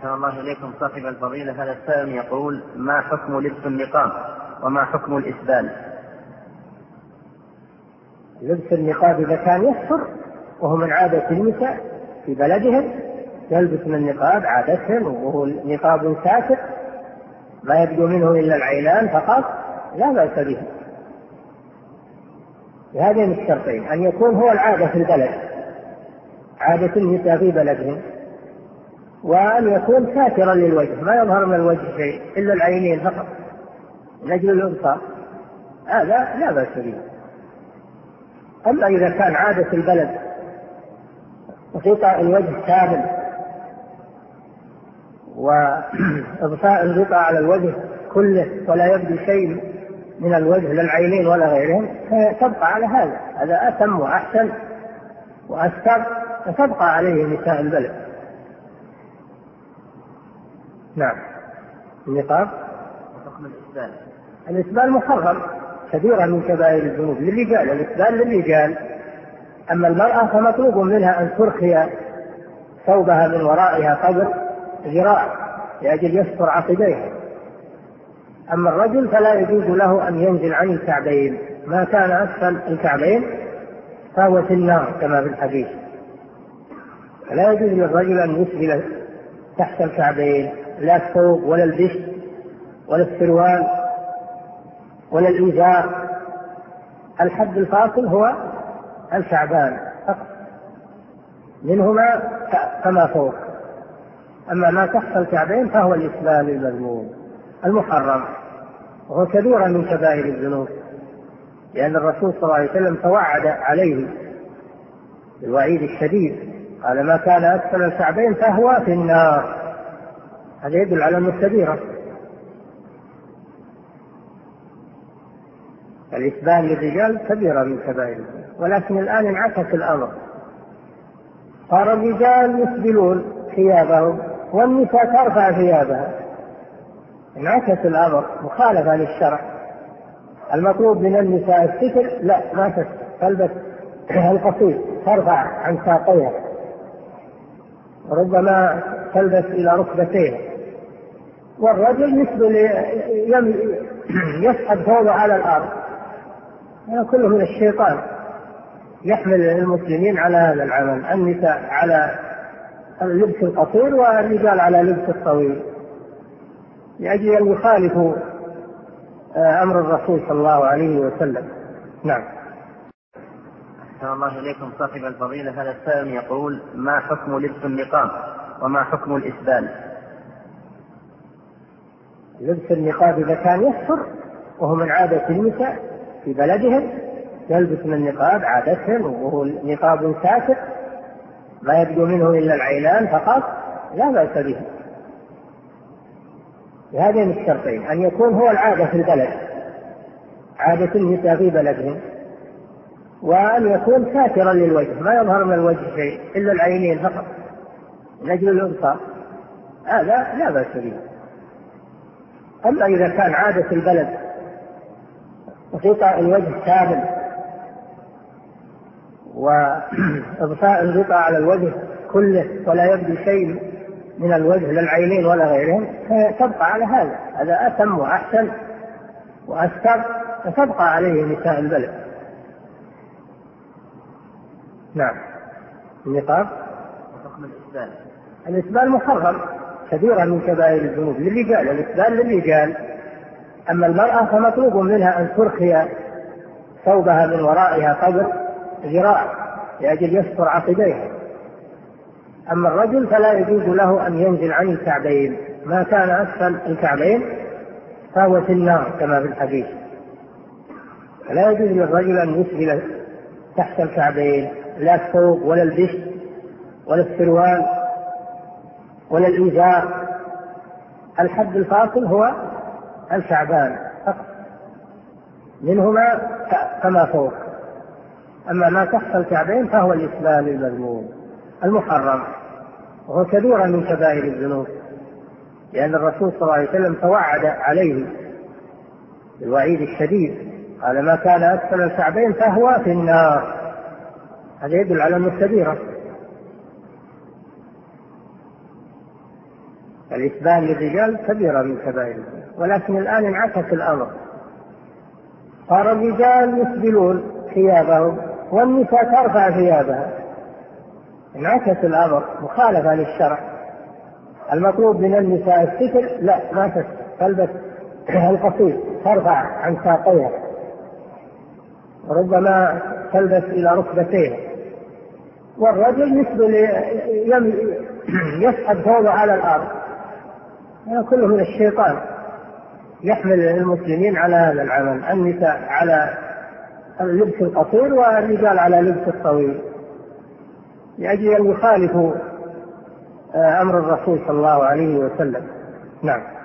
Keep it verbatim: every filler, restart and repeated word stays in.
أحسن الله إليكم صاحب الفضيلة. هذا السائل يقول: ما حكم لبس النقاب وما حكم الإسبال؟ لبس النقاب إذا كان يستر وهو من عادة النساء في بلدهم، يلبس من النقاب عادتهم وهو نقاب ساتر ما يبدو منه إلا العينان فقط، لا بأس به. هذين الشرطين: أن يكون هو العادة في البلد، عادة النساء في بلدهم، وأن يكون ساترا للوجه ما يظهر من الوجه شيء إلا العينين فقط من أجل الإبصار، هذا لا بأس به. أما إذا كان عادة البلد وغطاء الوجه كامل وإضفاء الغطاء على الوجه كله ولا يبدو شيء من الوجه للعينين ولا غيرهم، تبقى على هذا، هذا أتم وأحسن وأستر، فتبقى عليه نساء البلد. نعم. النقاب حكم الإسبال. الإسبال محرم، كبيرة من كبائر الذنوب للرجال، الإسبال للرجال. أما المرأة فمطلوب منها أن ترخي ثوبها من ورائها قدر ذراع لأجل يستر عقبيها. أما الرجل فلا يجوز له أن ينزل عن الكعبين، ما كان أسفل الكعبين فهو في النار كما في الحديث. فلا يجوز للرجل أن يسبل تحت الكعبين، لا الثوب ولا البشت ولا السروال ولا الإزار. الحد الفاصل هو الكعبان فقط، منهما كما فوق. أما ما تحت الكعبين فهو الإسبال المذموم المحرم، وهو كبيرة من كبائر الذنوب، لأن الرسول صلى الله عليه وسلم توعد عليه بالوعيد الشديد، قال: ما كان أسفل الكعبين فهو في النار. هذا يدل على أنه كبيرة. الإسبال للرجال كبيرة من كبائر الذنوب، ولكن الآن انعكس الأمر، صار الرجال يسبلون ثيابهم والنساء ترفع ثيابها، انعكس الأمر مخالفة للشرع. المطلوب من النساء الستر، لا ما تلبس القصير ترفع عن ساقيها، ربما تلبس إلى ركبتيها. والرجل يسبل يسحب ثوبه على الأرض، هذا كله من الشيطان، يحمل المسلمين على هذا العمل، النساء على اللبس القصير والرجال على لبس الطويل، لأجل أن يخالفوا أمر الرسول صلى الله عليه وسلم. نعم. أحسن الله إليكم صاحب الفضيلة. هذا السائل يقول: ما حكم لبس النقاب وما حكم الإسبال؟ لبس النقاب إذا كان يستر وهو من عادة النساء في بلدهم، يلبس من النقاب عادتهم وهو نقاب ساتر ما يبدو منه إلا العينان فقط، لا بأس به. هذين الشرطين: أن يكون هو العادة في البلد، عادة النساء في بلدهم، وأن يكون ساترا للوجه ما يظهر من الوجه شيء إلا العينين فقط من أجل الإبصار، هذا لا بأس به. أما إذا كان عادة البلد وغطاء الوجه كامل وإضفاء الغطاء على الوجه كله ولا يبدو شيء من الوجه للعينين ولا غيرهم، تبقى على هذا، هذا أتم وأحسن وأستر، فتبقى عليه نساء البلد. نعم. النقاب حكم الإسبال. الإسبال محرم، كبيرة من كبائر الذنوب للرجال، الإسبال للرجال. أما المرأة فمطلوب منها أن ترخي ثوبها من ورائها قدر ذراع لأجل يستر عقبيها. أما الرجل فلا يجوز له أن ينزل عن الكعبين، ما كان أسفل الكعبين فهو في النار كما في الحديث. فلا يجوز للرجل أن يسبل تحت الكعبين، لا الثوب ولا البشت ولا السروال ولا الإزار. الحد الفاصل هو الكعبان فقط، منهما كما فوق. أما ما تحت الكعبين فهو الإسبال المذموم المحرم، وهو كبيرة من كبائر الذنوب، لأن الرسول صلى الله عليه وسلم توعد عليه بالوعيد الشديد، قال: ما كان أسفل الكعبين فهو في النار. هذا يدل على أنه كبيرة. الإسبال للرجال كبيرة من كبائر، ولكن الآن انعكس الأمر، صار الرجال يسبلون ثيابهم والنساء ترفع ثيابها، انعكس الأمر مخالفة للشرع. المطلوب من النساء الستر، لا ما تلبس القصير ترفع عن ساقيها، ربما تلبس إلى ركبتيها، والرجل يسبل يسحب ثوبه على الأرض، هذا كله من الشيطان يحمل المسلمين على هذا العمل، النساء على اللبس القصير والرجال على لبس الطويل، لأجل أن يخالفوا أمر الرسول صلى الله عليه وسلم. نعم.